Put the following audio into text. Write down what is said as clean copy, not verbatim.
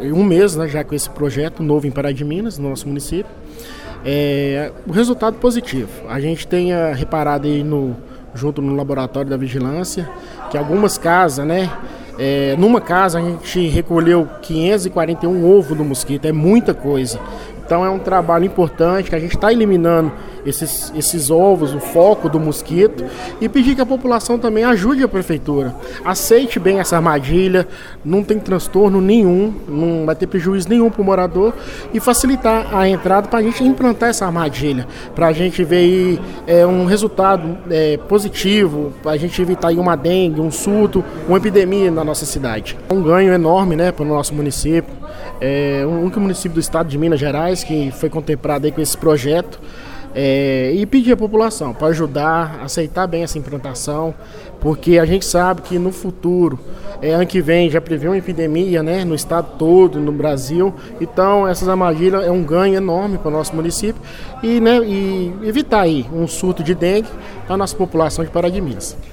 um mês, né, já com esse projeto novo em Pará de Minas, no nosso município. O resultado positivo. A gente tem reparado aí junto no laboratório da vigilância que algumas casas, né? Numa casa a gente recolheu 541 ovos do mosquito, é muita coisa. Então é um trabalho importante que a gente está eliminando esses ovos, o foco do mosquito, e pedir que a população também ajude a prefeitura. Aceite bem essa armadilha, não tem transtorno nenhum, não vai ter prejuízo nenhum para o morador, e facilitar a entrada para a gente implantar essa armadilha, para a gente ver aí, um resultado positivo, para a gente evitar aí uma dengue, um surto, uma epidemia na nossa cidade. É um ganho enorme, né, para o nosso município. É o único município do estado de Minas Gerais que foi contemplado aí com esse projeto. E pedir à população para ajudar, aceitar bem essa implantação, porque a gente sabe que no futuro, ano que vem, já prevê uma epidemia, né, no estado todo, no Brasil. Então essas armadilhas é um ganho enorme para o nosso município e evitar aí um surto de dengue para a nossa população de Pará de Minas.